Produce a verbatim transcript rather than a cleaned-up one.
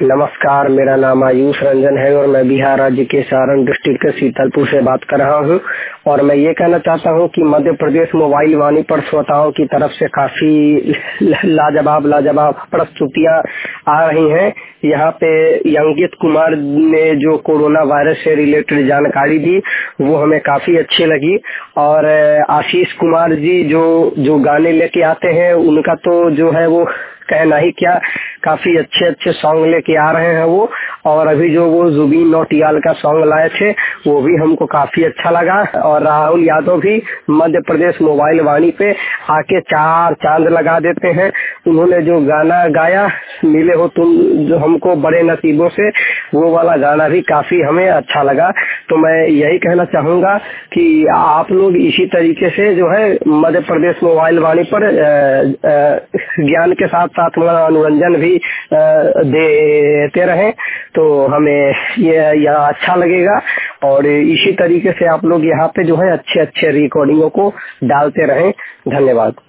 नमस्कार, मेरा नाम आयुष रंजन है और मैं बिहार राज्य के सारण डिस्ट्रिक्ट के शीतलपुर से बात कर रहा हूं। और मैं ये कहना चाहता हूं कि मध्य प्रदेश मोबाइल वाणी पर श्रोताओं की तरफ से काफी लाजवाब लाजवाब प्रस्तुतियां आ रही हैं। यहाँ पे अंकित कुमार ने जो कोरोना वायरस से रिलेटेड जानकारी दी वो हमें काफी अच्छी लगी। और आशीष कुमार जी जो जो गाने लेके आते हैं उनका तो जो है वो कहना ही क्या, काफी अच्छे अच्छे सॉन्ग लेके आ रहे हैं वो। और अभी जो वो जुबीन नौटियाल का सॉन्ग लाए थे वो भी हमको काफी अच्छा लगा। और राहुल यादव भी मध्य प्रदेश मोबाइल वाणी पे आके चार चांद लगा देते हैं। उन्होंने जो गाना गाया मिले हो तुम जो हमको बड़े नसीबों से, वो वाला गाना भी काफी हमें अच्छा लगा। तो मैं यही कहना चाहूंगा कि आप लोग इसी तरीके से जो है मध्य प्रदेश मोबाइल वाणी पर ज्ञान के साथ साथ मनोरंजन भी देते रहें तो हमें ये यह अच्छा लगेगा। और इसी तरीके से आप लोग यहाँ पे जो है अच्छे अच्छे रिकॉर्डिंगों को डालते रहें। धन्यवाद।